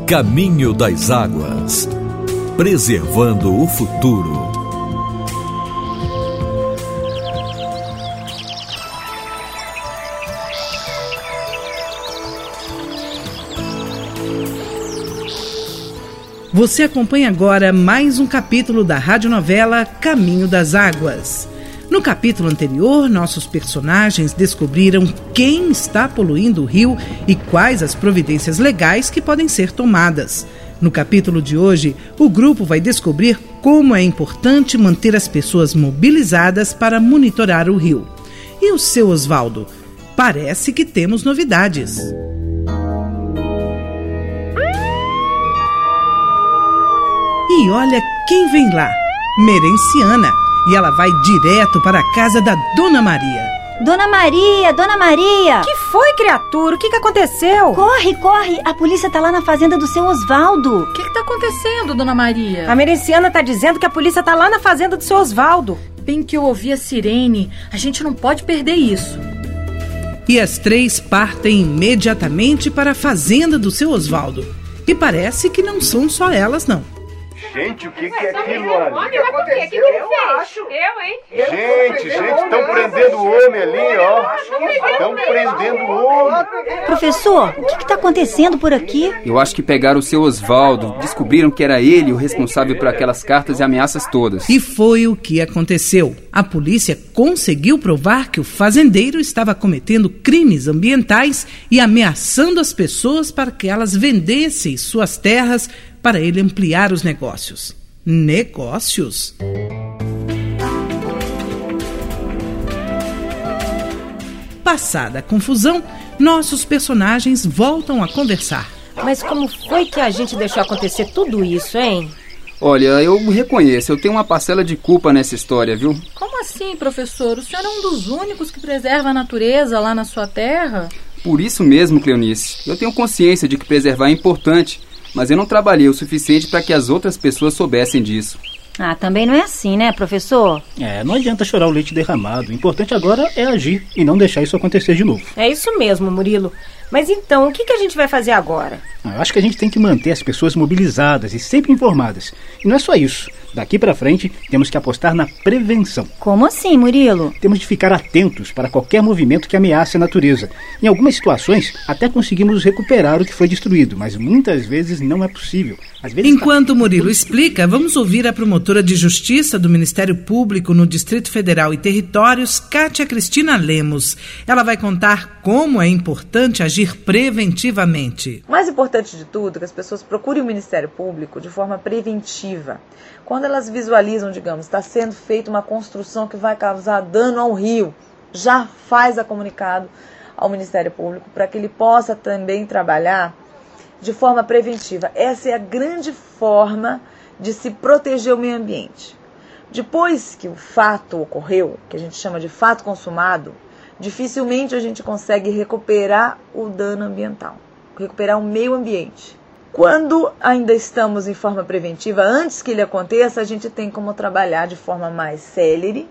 Caminho das Águas, preservando o futuro. Você acompanha agora mais um capítulo da radionovela Caminho das Águas. No capítulo anterior, nossos personagens descobriram quem está poluindo o rio e quais as providências legais que podem ser tomadas. No capítulo de hoje, o grupo vai descobrir como é importante manter as pessoas mobilizadas para monitorar o rio. E o seu Osvaldo? Parece que temos novidades. E olha quem vem lá, Merenciana, e ela vai direto para a casa da Dona Maria. Dona Maria, Dona Maria! Que foi, criatura? O que aconteceu? Corre, corre! A polícia tá lá na fazenda do seu Osvaldo. O que tá acontecendo, Dona Maria? A Merenciana tá dizendo que a polícia tá lá na fazenda do seu Osvaldo. Bem que eu ouvi a sirene, a gente não pode perder isso. E as três partem imediatamente para a fazenda do seu Osvaldo. E parece que não são só elas, não. Gente, o que é aquilo, Ana? O que aconteceu? Eu acho. Hein? Gente, estão prendendo o homem ali, ó. Estão prendendo o homem. Professor, o que está acontecendo por aqui? Eu acho que pegaram o seu Osvaldo, descobriram que era ele o responsável por aquelas cartas e ameaças todas. E foi o que aconteceu. A polícia conseguiu provar que o fazendeiro estava cometendo crimes ambientais e ameaçando as pessoas para que elas vendessem suas terras para ele ampliar os negócios. Negócios? Passada a confusão, nossos personagens voltam a conversar. Mas como foi que a gente deixou acontecer tudo isso, hein? Olha, eu reconheço, eu tenho uma parcela de culpa nessa história, viu? Como assim, professor? O senhor é um dos únicos que preserva a natureza lá na sua terra? Por isso mesmo, Cleonice, eu tenho consciência de que preservar é importante, mas eu não trabalhei o suficiente para que as outras pessoas soubessem disso. Ah, também não é assim, né, professor? Não adianta chorar o leite derramado. O importante agora é agir e não deixar isso acontecer de novo. É isso mesmo, Murilo. Mas então, o que a gente vai fazer agora? Eu acho que a gente tem que manter as pessoas mobilizadas e sempre informadas. E não é só isso. Daqui pra frente, temos que apostar na prevenção. Como assim, Murilo? Temos de ficar atentos para qualquer movimento que ameace a natureza. Em algumas situações, até conseguimos recuperar o que foi destruído, mas muitas vezes não é possível. Às vezes Enquanto Murilo explica, vamos ouvir a promotora de Justiça do Ministério Público no Distrito Federal e Territórios, Kátia Cristina Lemos. Ela vai contar como é importante agir preventivamente. O mais importante de tudo é que as pessoas procurem o Ministério Público de forma preventiva. Quando elas visualizam, digamos, está sendo feita uma construção que vai causar dano ao rio, já faz a comunicado ao Ministério Público para que ele possa também trabalhar de forma preventiva. Essa é a grande forma de se proteger o meio ambiente. Depois que o fato ocorreu, que a gente chama de fato consumado, dificilmente a gente consegue recuperar o dano ambiental, recuperar o meio ambiente. Quando ainda estamos em forma preventiva, antes que ele aconteça, a gente tem como trabalhar de forma mais célere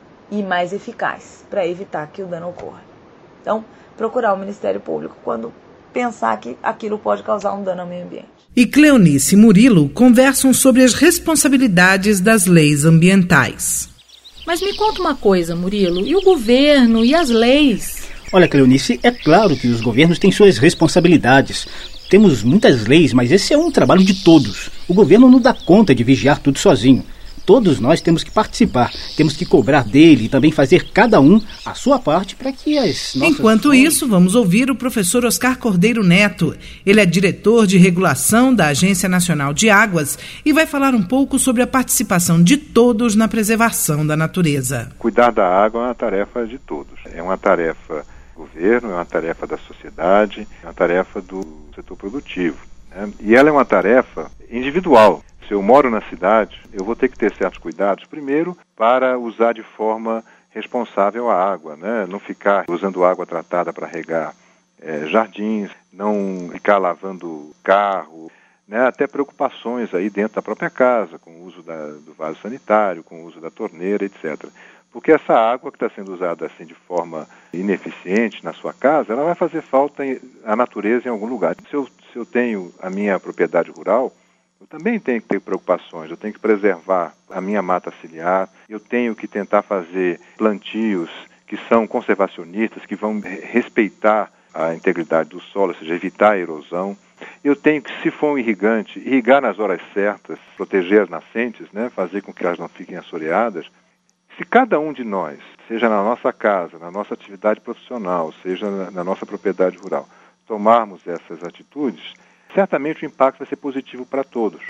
e mais eficaz para evitar que o dano ocorra. Então, procurar o Ministério Público quando pensar que aquilo pode causar um dano ao meio ambiente. E Cleonice e Murilo conversam sobre as responsabilidades das leis ambientais. Mas me conta uma coisa, Murilo, e o governo e as leis? Olha, Cleonice, é claro que os governos têm suas responsabilidades. Temos muitas leis, mas esse é um trabalho de todos. O governo não dá conta de vigiar tudo sozinho. Todos nós temos que participar, temos que cobrar dele e também fazer cada um a sua parte para que as nossas... Enquanto isso, vamos ouvir o professor Oscar Cordeiro Neto. Ele é diretor de regulação da Agência Nacional de Águas e vai falar um pouco sobre a participação de todos na preservação da natureza. Cuidar da água é uma tarefa de todos. É uma tarefa do governo, é uma tarefa da sociedade, é uma tarefa do setor produtivo, né? E ela é uma tarefa individual. Se eu moro na cidade, eu vou ter que ter certos cuidados, primeiro, para usar de forma responsável a água, né? Não ficar usando água tratada para regar jardins, não ficar lavando carro, né? Até preocupações aí dentro da própria casa, com o uso do vaso sanitário, com o uso da torneira, etc. Porque essa água que está sendo usada assim de forma ineficiente na sua casa, ela vai fazer falta à natureza em algum lugar. Se eu eu tenho a minha propriedade rural, eu também tenho que ter preocupações, eu tenho que preservar a minha mata ciliar, eu tenho que tentar fazer plantios que são conservacionistas, que vão respeitar a integridade do solo, ou seja, evitar a erosão. Eu tenho que, se for um irrigante, irrigar nas horas certas, proteger as nascentes, né, fazer com que elas não fiquem assoreadas. Se cada um de nós, seja na nossa casa, na nossa atividade profissional, seja na nossa propriedade rural, tomarmos essas atitudes, certamente o impacto vai ser positivo para todos.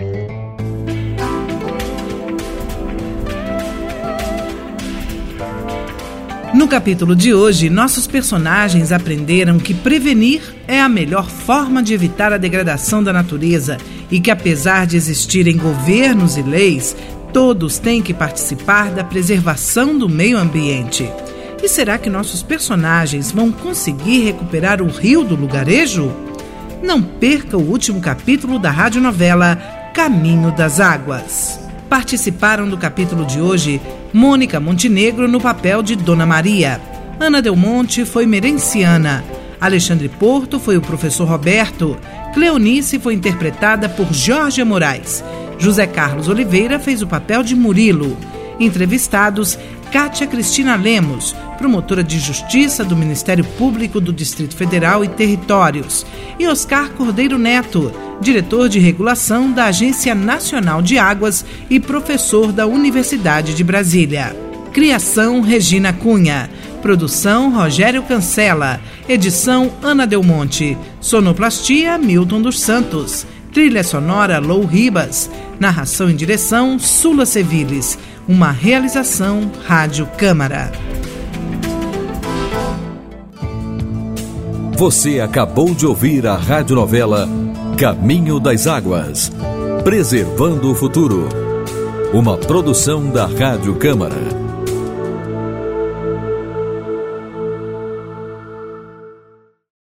No capítulo de hoje, nossos personagens aprenderam que prevenir é a melhor forma de evitar a degradação da natureza e que, apesar de existirem governos e leis, todos têm que participar da preservação do meio ambiente. E será que nossos personagens vão conseguir recuperar o rio do lugarejo? Não perca o último capítulo da radionovela Caminho das Águas. Participaram do capítulo de hoje Mônica Montenegro no papel de Dona Maria, Ana Del Monte foi Merenciana, Alexandre Porto foi o professor Roberto, Cleonice foi interpretada por Jorge Moraes, José Carlos Oliveira fez o papel de Murilo. Entrevistados, Kátia Cristina Lemos, promotora de Justiça do Ministério Público do Distrito Federal e Territórios, e Oscar Cordeiro Neto, diretor de regulação da Agência Nacional de Águas e professor da Universidade de Brasília. Criação Regina Cunha, produção Rogério Cancela, edição Ana Del Monte, sonoplastia Milton dos Santos, trilha sonora Lou Ribas, narração e direção Sula Seviles, uma realização Rádio Câmara. Você acabou de ouvir a radionovela Caminho das Águas, Preservando o Futuro, uma produção da Rádio Câmara.